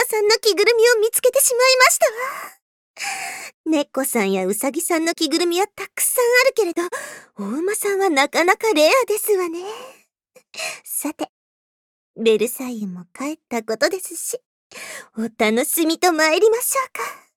さんの着ぐるみを見つけてしまいましたわ。猫さんやうさぎさんの着ぐるみはたくさんあるけれど、お馬さんはなかなかレアですわね。さて、ベルサイユも帰ったことですし、お楽しみと参りましょうか。